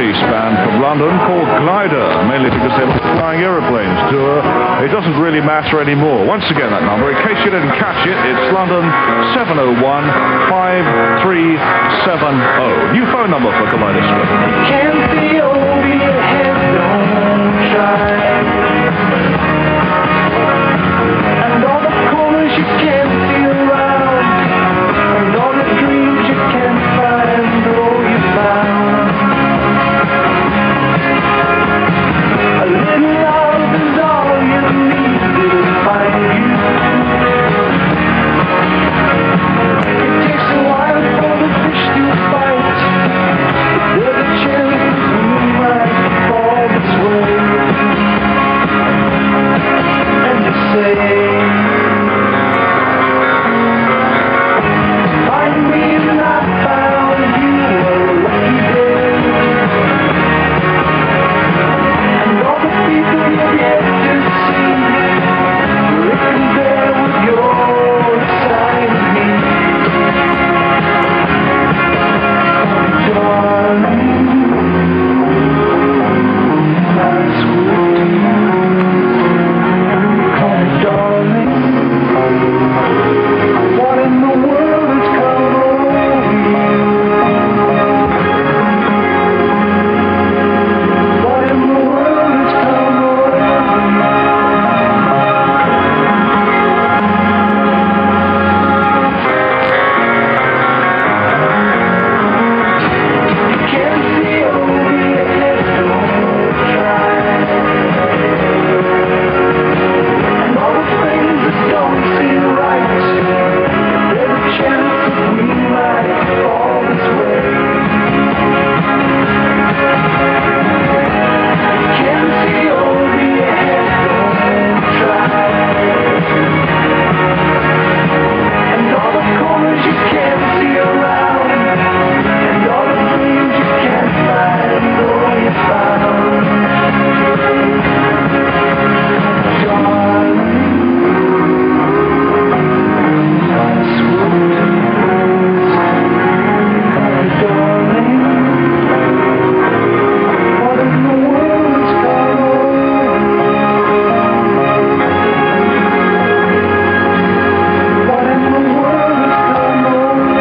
three-piece band from London called Glider, mainly because they were flying aeroplanes tour. It doesn't really matter anymore. Once again, that number, in case you didn't catch it, it's London 701-5370. New phone number for Kaleidoscope. Can't see over your head, don't try. And all the corners you can't see around, and all the dreams you can't find, oh, you found. A little love is all you need to find you. It takes a while for the fish to fight. There's a chance we might fall this way. And you say, find me and I found you, a lucky day. And all the people you've yet to see, written there with your sign me. Darling, that's what you call me, darling. What in the world has come over you? What in the world has come over you? Can't see over your head, don't try. And all the things that don't seem right, there's a chance that we might fall this way. Can't see over your head, don't try. And all the corners you can't see around, and all the dreams you can't find, oh, you found. Darling, that's what it is. Darling, what in the world has come over you? What in the world has come over you?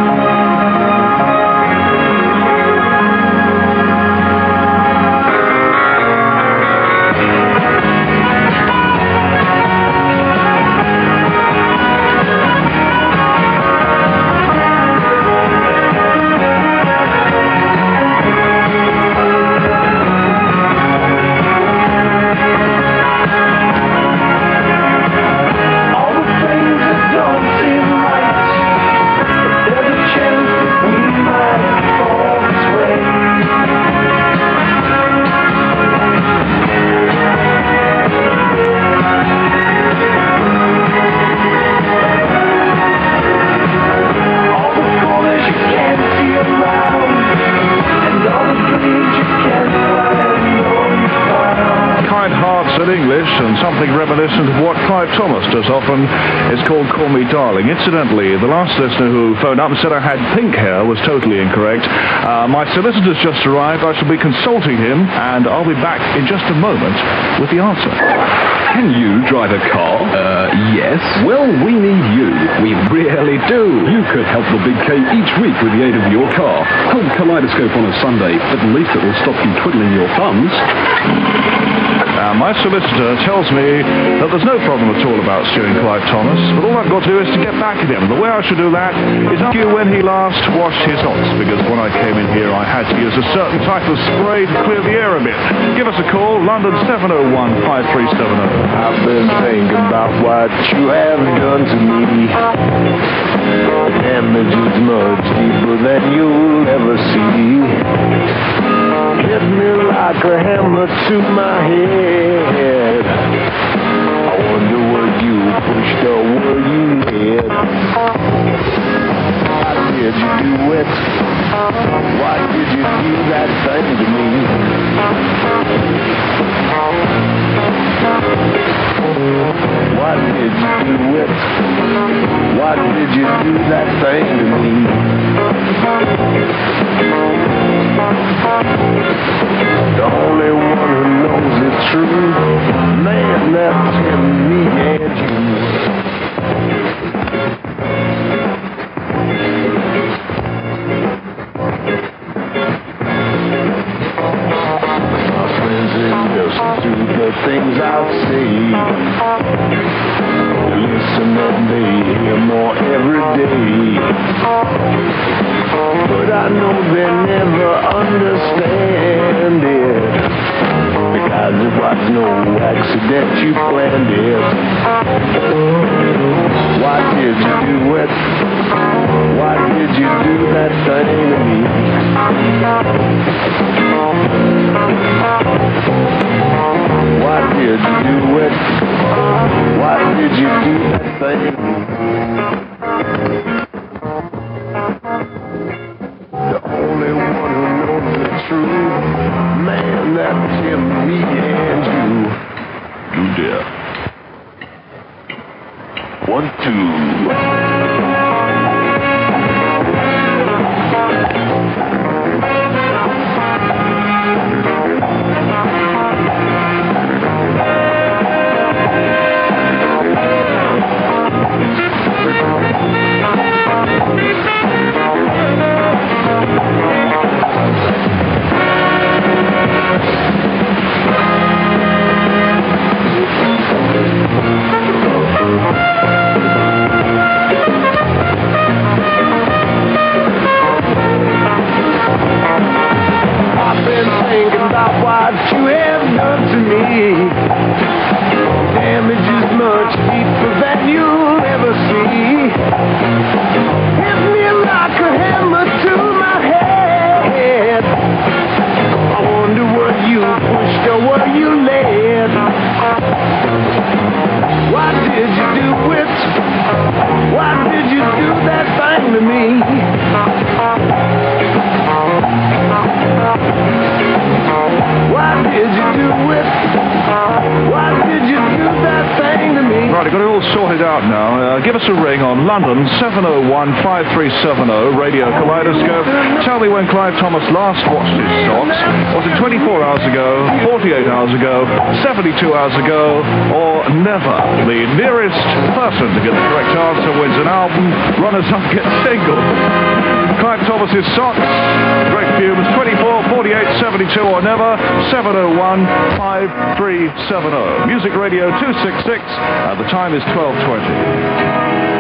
All the things that don't seem right, there's a chance that we might fall this way. All the corners you can't see around, and all the dreams you can't find, oh, you found. Kind hearts in English, and something reminiscent of what Clive Thomas does often. It's called Call Me Darling. Incidentally, the last listener who phoned up and said I had pink hair was totally incorrect. My solicitor's just arrived. I shall be consulting him, and I'll be back in just a moment with the answer. Can you drive a car? Yes. Well, we need you. We really do. You could help the Big K each week with the aid of your car. Hold Kaleidoscope on a Sunday. At least it will stop you twiddling your thumbs. My solicitor tells me that there's no problem at all about suing Clive Thomas, but all I've got to do is to get back at him. The way I should do that is ask you when he last washed his knots, because when I came in here I had to use a certain type of spray to clear the air a bit. Give us a call, London 701-5370. I've been thinking about what you have done to me. The damage is much deeper than you'll ever see. Hit me like a hammer to my head. I wonder where you pushed or where you hid. Why did you do it? Why did you do that thing to me? Why did you do it? Why did you do that thing to me? things I say. Listen and they hear more every day. But I know they never understand it, because it was no accident, you planned it. Why did you do it? Why did you do that thing to me? Why did you do it? Why did you do that thing to me? The only one who knows the truth, man, that's him, me and you. You dear. 1, 2. I've been thinking about what you have done to me. Damage is much deeper than you'll ever see. Hit me like a hammer to my head. I wonder what you pushed or what you led. Why did you do it? Why did you do that thing to me? Why did you do it? Why did you do that thing to me? Right, I've got it all sorted out now. Give us a ring on London 701-5370 Radio Kaleidoscope. Tell me when Clive Thomas last washed his socks. Was it 24 hours ago, 48 hours ago, 72 hours ago, or never? The nearest person to get the correct answer wins an album. Runners-up get single. Clive Thomas's socks, Greg Fumes, 24, 48, 72 or never, 701-5370. Music Radio 266, the time is 12:20.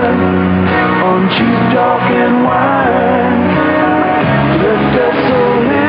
Cheap talk and wine, left us so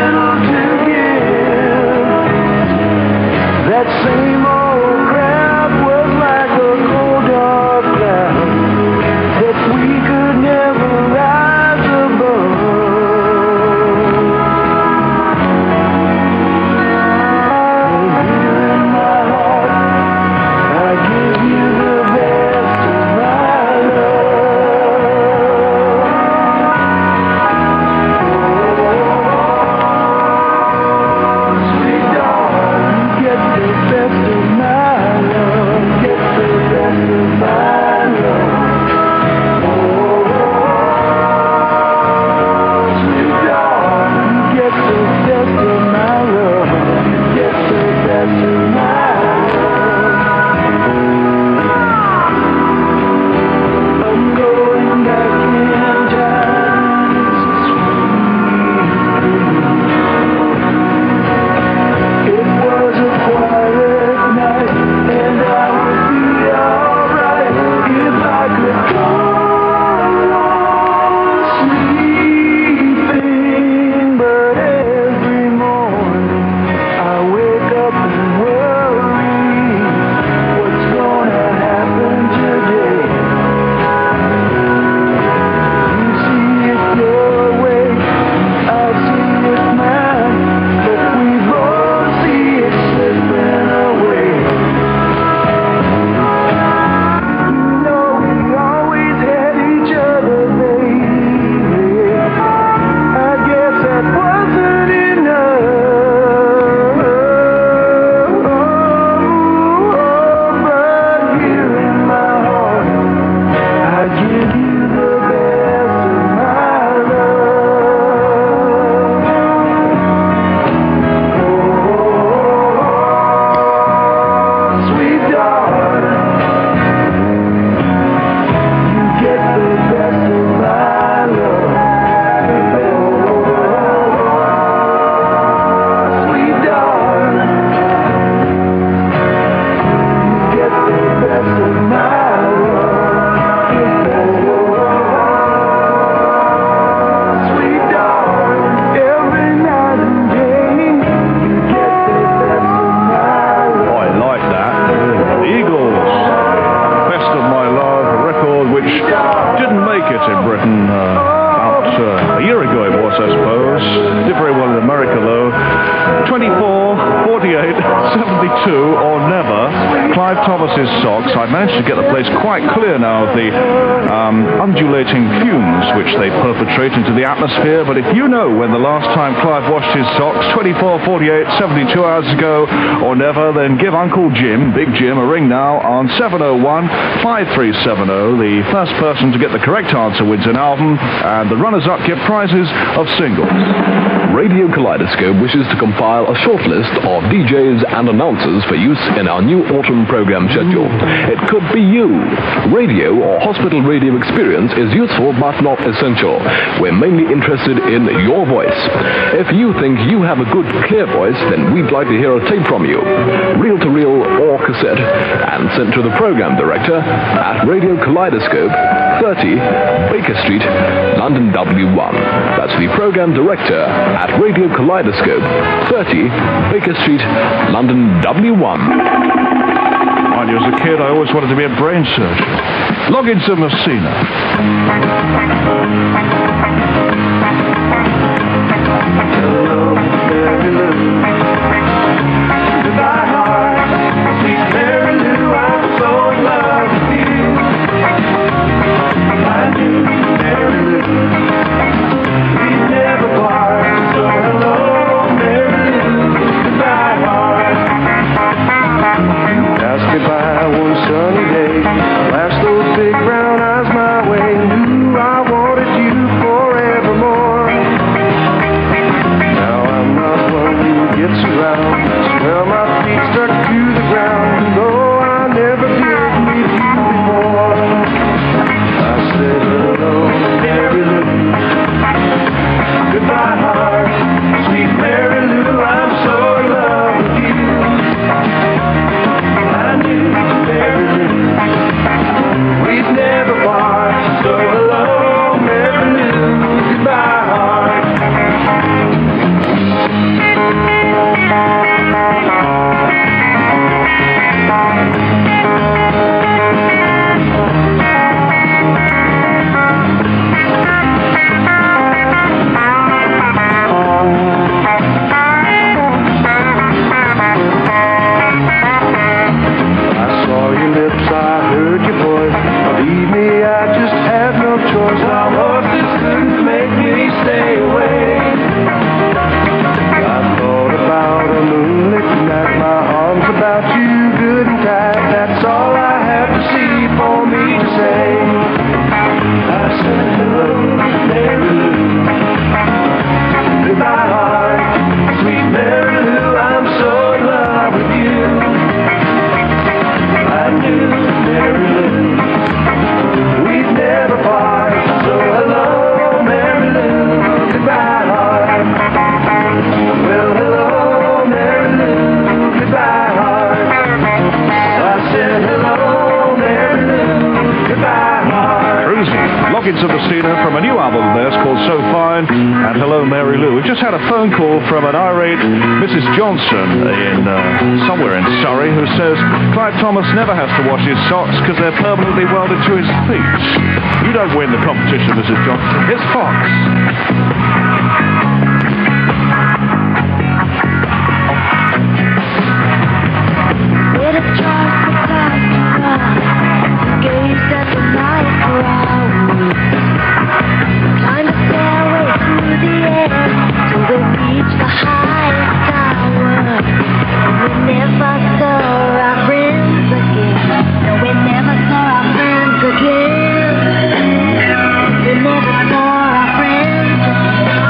very well in America, though. 24, 48, 72, or never. Clive Thomas's socks. I managed to get the place quite clear now of the undulating fumes which they perpetrate into the atmosphere. But if you know when the last time Clive washed his socks, 24, 48, 72 hours ago, or never, then give Uncle Jim, Big Jim, a ring now on 701-5370. The first person to get the correct answer wins an album, and the runners-up get prizes of singles. Radio Kaleidoscope wishes to compile a short list of DJs and announcers for use in our new autumn program schedule. It could be you. Radio or hospital radio experience is useful but not essential. We're mainly interested in your voice. If you think you have a good, clear voice, then we'd like to hear a tape from you, reel-to-reel or cassette, and sent to the program director at Radio Kaleidoscope, 30 Baker Street, London W1. That's the program director at Radio Kaleidoscope, 30 Baker Street, London W1. When I was a kid, I always wanted to be a brain surgeon. Log into Messina. Goodbye, heart, sweet Mary Lou, I'm so in love with you. I knew Mary Lou, we'd never part. So hello, Mary Lou, goodbye, heart. You passed me by one sunny day, flashed those big brown eyes my way, knew I wanted you forevermore. Now I'm not one who gets around, smell my feet stuck to the ground, though I never did meet you before. I said hello, Mary Lou, goodbye, heart, sweet Mary Lou, I'm so in love with you. I knew Mary Lou, we'd never part, so hello, Mary Lou, goodbye, heart. I saw your lips, I heard your voice. Believe me, I just had no choice. Our horses couldn't make me stay away. I thought about a moonlit night, my arms about you good and tight. That's all I have to see for me to say. I said hello, Mary Lou, goodbye, heart, sweet Mary Lou, I'm so in love with you. I knew Mary Lou, we'd never part. So hello, Mary Lou, goodbye, heart. Well, hello, Mary Lou, goodbye, heart. I said hello, Mary Lou, goodbye, heart. Cruising. Log into Messina from a new album of theirs called So Fine and Hello Mary Lou. We've just had a phone call from an irate Mrs. Johnson in somewhere in Surrey who says Clive Thomas never has to wash his socks because they're permanently welded to his feet. You don't win the competition, Mrs. Johnson. It's Fox. With a trust across the world, gaze at the night crowd. Climb the stairway through the air till we reach the highest tower. And we never saw our friends again. No, we never saw our friends again. We never saw our friends again.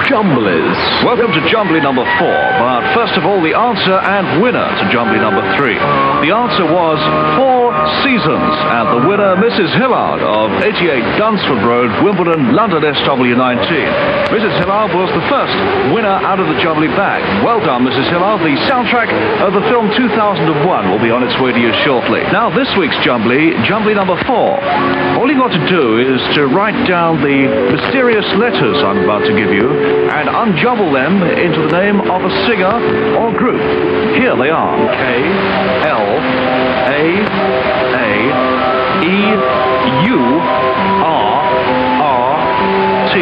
Jumblies. Welcome to Jumbly number 4, but first of all, the answer and winner to Jumbly number 3. The answer was 4 seasons, and the winner, Mrs. Hillard of 88 Dunsford Road, Wimbledon, London SW19. Mrs. Hillard was the first winner out of the Jumbly bag. Well done, Mrs. Hillard. The soundtrack of the film 2001 will be on its way to you shortly. Now, this week's Jumbly, Jumbly number 4. All you got to do is to write down the mysterious letters I'm about to give you and unjumble them into the name of a singer or group. Here they are. K, L, A, E, U, R, R, T,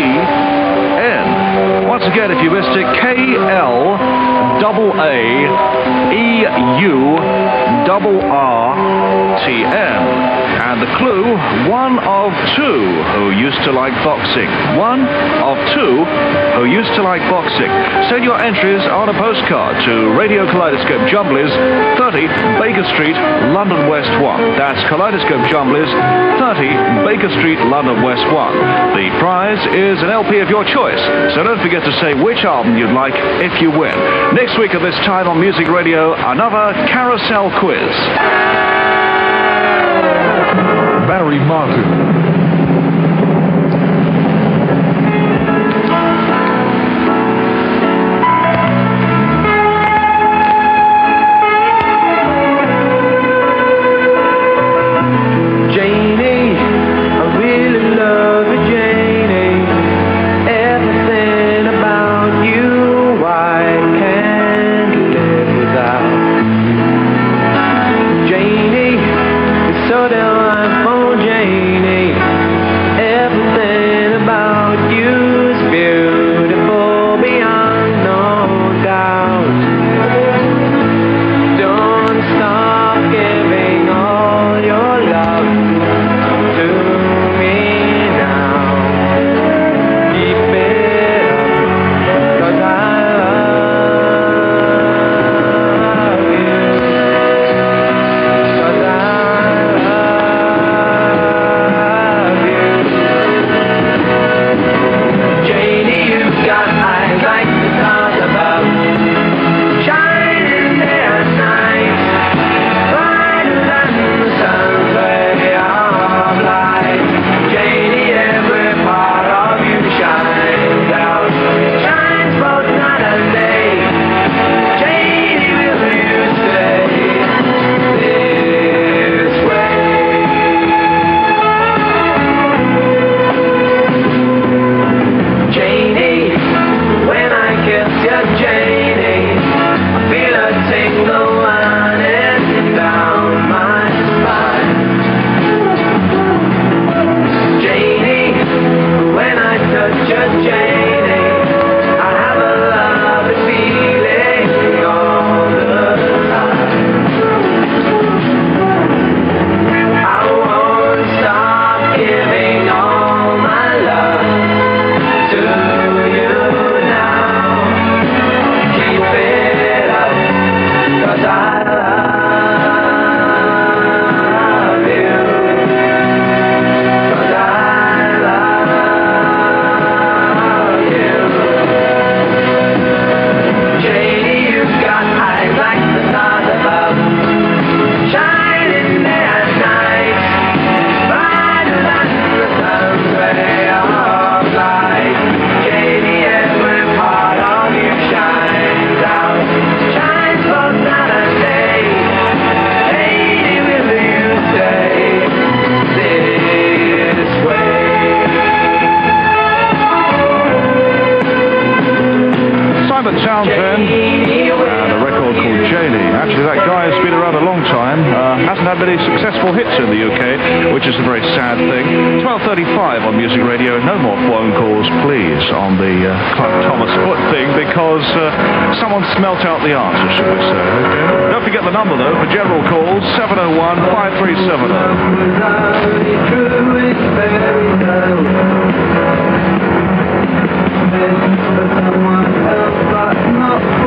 N. Once again, if you missed it, K, L, A, E, U, R, T, N. And the clue, one of two who used to like boxing. One of two who used to like boxing. Send your entries on a postcard to Radio Kaleidoscope Jumblies, 30 Baker Street, London West 1. That's Kaleidoscope Jumblies, 30 Baker Street, London West 1. The prize is an LP of your choice, so don't forget to say which album you'd like if you win. Next week at this time on Music Radio, another carousel quiz. Barry Martin. And a record called Janie. Actually, that guy has been around a long time. Hasn't had many successful hits in the UK, which is a very sad thing. 12:35 on Music Radio. No more phone calls, please, on the Clark Thomas foot thing, because someone smelt out the answer, should we say. Okay. Don't forget the number, though, for general calls, 701-537.